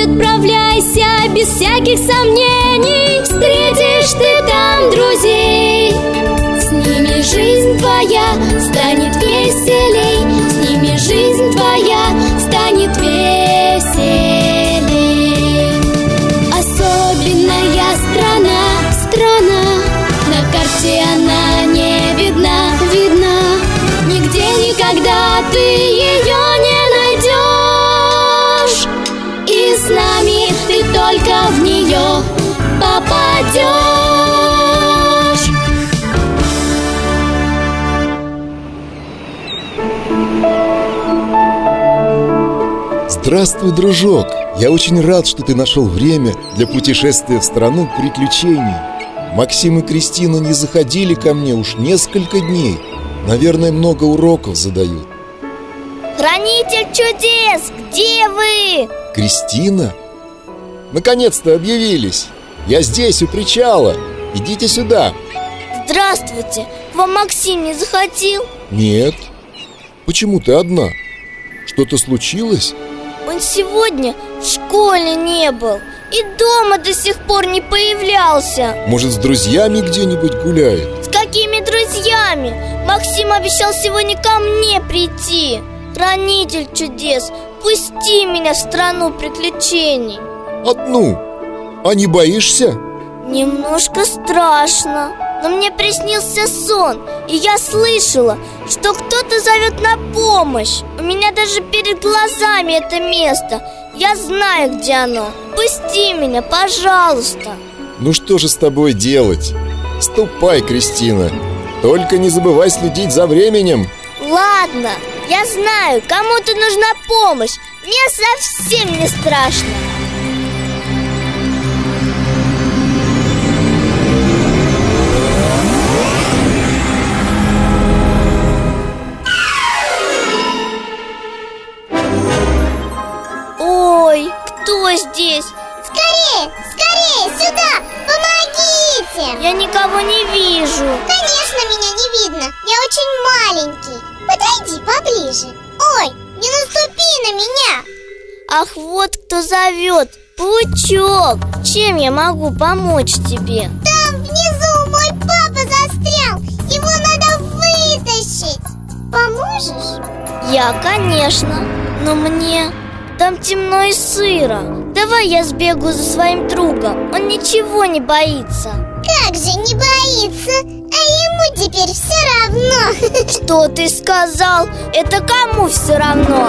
отправляйся без всяких сомнений. Встретишь ты там друзей, с ними жизнь твоя станет веселей, с ними жизнь твоя станет веселей. Особенная страна, на карте она не видна. Нигде никогда ты ее не найдешь, и с нами ты только в нее попадешь. Здравствуй, дружок! Я очень рад, что ты нашел время для путешествия в страну приключений. Максим и Кристина не заходили ко мне уж несколько дней. Наверное, много уроков задают. Хранитель чудес, где вы? Кристина? Наконец-то объявились! Я здесь, у причала. Идите сюда. Здравствуйте. Вам Максим не заходил? Нет. Почему ты одна? Что-то случилось? Он сегодня в школе не был и дома до сих пор не появлялся. Может, с друзьями где-нибудь гуляет? С какими друзьями? Максим обещал сегодня ко мне прийти. Хранитель чудес, пусти меня в страну приключений. Одну? А не боишься? Немножко страшно, но мне приснился сон, и я слышала, что кто-то зовет на помощь. У меня даже перед глазами это место. Я знаю, где оно. Пусти меня, пожалуйста. Ну что же с тобой делать? Ступай, Кристина. Только не забывай следить за временем. Ладно, я знаю, кому-то нужна помощь. Мне совсем не страшно. Ой, кто здесь? Скорее, сюда! Помогите! Я никого не вижу. Конечно, меня не видно. Я очень маленький. Подойди поближе. Ой, не наступи на меня! Ах, вот кто зовет. Паучок, чем я могу помочь тебе? Там внизу мой папа застрял. Его надо вытащить. Поможешь? Я, конечно, но мне там темно и сыро. Давай я сбегаю за своим другом. Он ничего не боится. Как же не боится? А ему теперь все равно. Что ты сказал? Это кому все равно?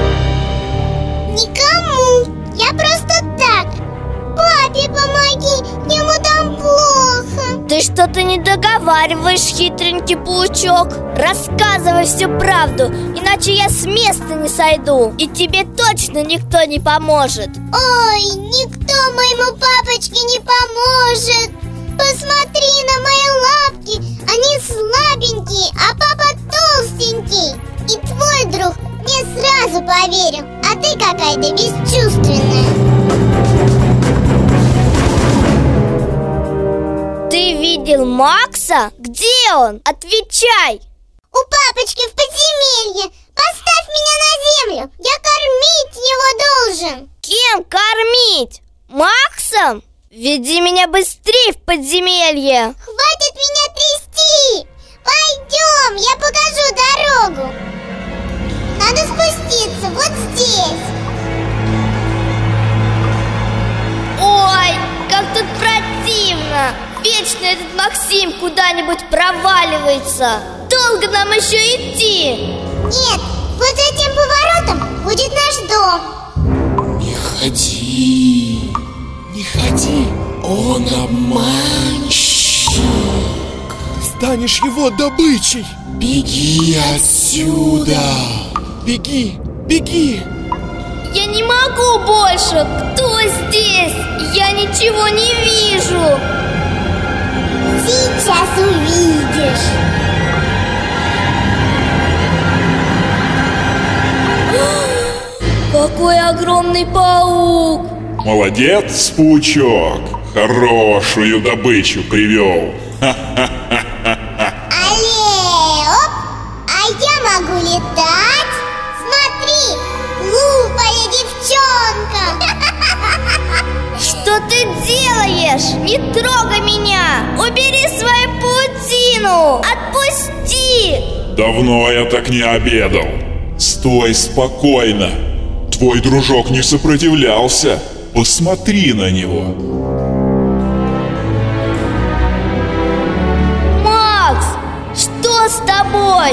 Никому. Я просто так. Папе помоги, ему там плохо. Ты что-то не договариваешь, хитренький паучок. Рассказывай всю правду, иначе я с места не сойду, и тебе точно никто не поможет. Ой, никто моему папочке не поможет. Посмотри на мои лапки, они слабенькие, а папа толстенький. И твой друг мне сразу поверил, а ты какая-то бесчувственная. Ты видел Макса? Где он? Отвечай! У папочки в подземелье. Поставь меня на землю. Я кормить его должен. Кем кормить? Максом? Веди меня быстрее в подземелье. Хватит меня трясти. Пойдем, я покажу дорогу. Надо спуститься вот здесь. Ой, как тут противно. Вечно этот Максим куда-нибудь проваливается. Долго нам еще идти? Нет, вот за этим поворотом будет наш дом. Не ходи, он обманщик. Станешь его добычей. Беги отсюда. Беги. Я не могу больше. Кто здесь? Я ничего не вижу. Сейчас увидишь. Какой огромный паук! Молодец, паучок! Хорошую добычу привел! Алле, оп! А я могу летать? Смотри, глупая девчонка! Что ты делаешь? Не трогай меня! Убери свою паутину! Отпусти! Давно я так не обедал. Стой спокойно. Твой дружок не сопротивлялся. Посмотри на него. Макс, что с тобой?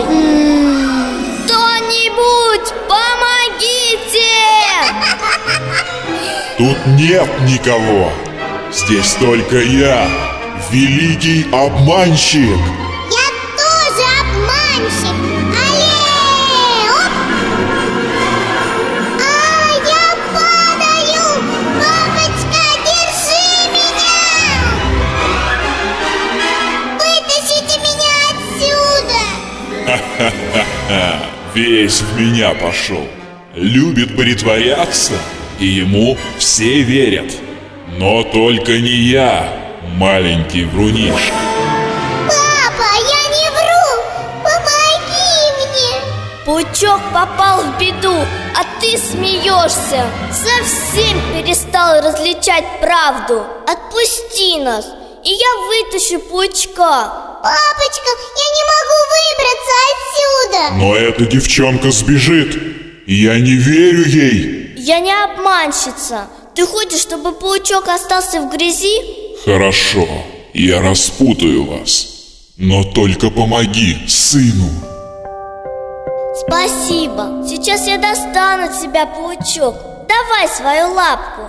Кто-нибудь, помогите! Тут нет никого. Здесь только я, великий обманщик. Я тоже обманщик. Алле! Оп! А, я падаю! Папочка, держи меня! Вытащите меня отсюда! Весь в меня пошел. Любит притворяться, и ему все верят. Но только не я, маленький врунишка. Папа, я не вру! Помоги мне! Паучок попал в беду, а ты смеешься. Совсем перестал различать правду. Отпусти нас, и я вытащу паучка. Папочка, я не могу выбраться отсюда! Но эта девчонка сбежит. Я не верю ей. Я не обманщица. Ты хочешь, чтобы паучок остался в грязи? Хорошо, я распутаю вас. Но только помоги сыну. Спасибо. Сейчас я достану от тебя паучок. Давай свою лапку.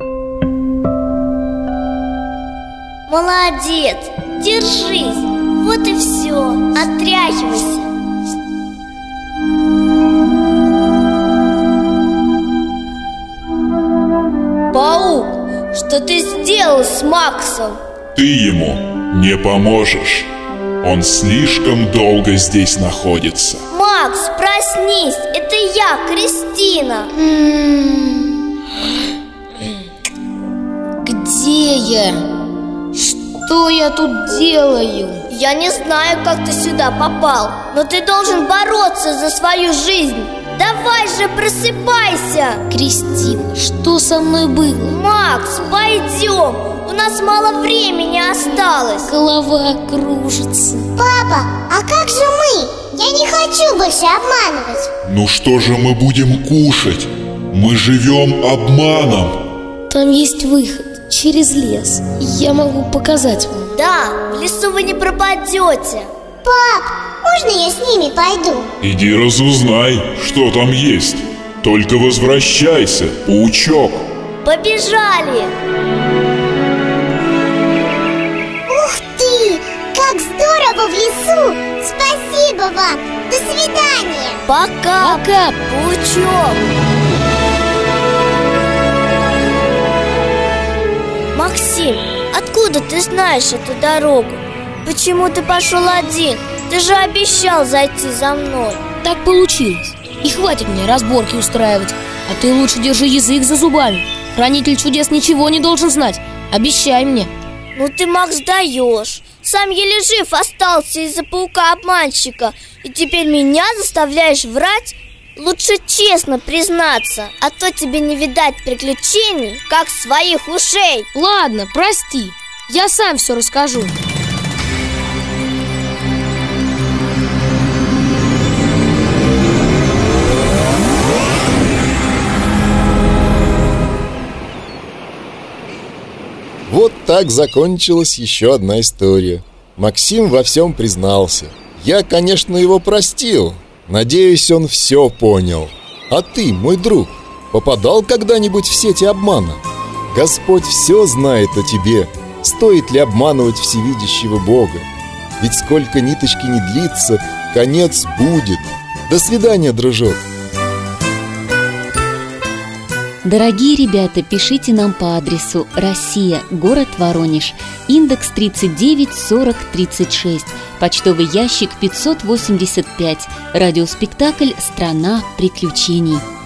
Молодец. Держись. Вот и все. Отряхивайся. Паук, что ты сделал с Максом? Ты ему не поможешь. Он слишком долго здесь находится. Макс, проснись, это я, Кристина. Где я? Что я тут делаю? Я не знаю, как ты сюда попал, но ты должен бороться за свою жизнь. Давай же, просыпайся. Кристина, что со мной было? Макс, пойдем, у нас мало времени осталось. Голова кружится. Папа, а как же мы? Я не хочу больше обманывать. Ну что же мы будем кушать? Мы живем обманом. Там есть выход через лес. Я могу показать вам. Да, в лесу вы не пропадете. Пап, можно я с ними пойду? Иди разузнай, что там есть. Только возвращайся, паучок. Побежали. Ух ты, как здорово в лесу! Спасибо вам! До свидания! Пока, паучок. Максим, откуда ты знаешь эту дорогу? Почему ты пошел один? Ты же обещал зайти за мной. Так получилось. И хватит мне разборки устраивать. А ты лучше держи язык за зубами. Хранитель чудес ничего не должен знать. Обещай мне. Ну ты, Макс, даешь. Сам еле жив остался из-за паука-обманщика. И теперь меня заставляешь врать? Лучше честно признаться, а то тебе не видать приключений, как своих ушей. Ладно, прости. Я сам все расскажу. Вот так закончилась еще одна история. Максим во всем признался. Я, конечно, его простил. Надеюсь, он все понял. А ты, мой друг, попадал когда-нибудь в сети обмана? Господь все знает о тебе. Стоит ли обманывать всевидящего Бога? Ведь сколько ниточки не длится, конец будет. До свидания, дружок. Дорогие ребята, пишите нам по адресу Россия, город Воронеж, индекс 394036, почтовый ящик 585, радиоспектакль «Страна приключений».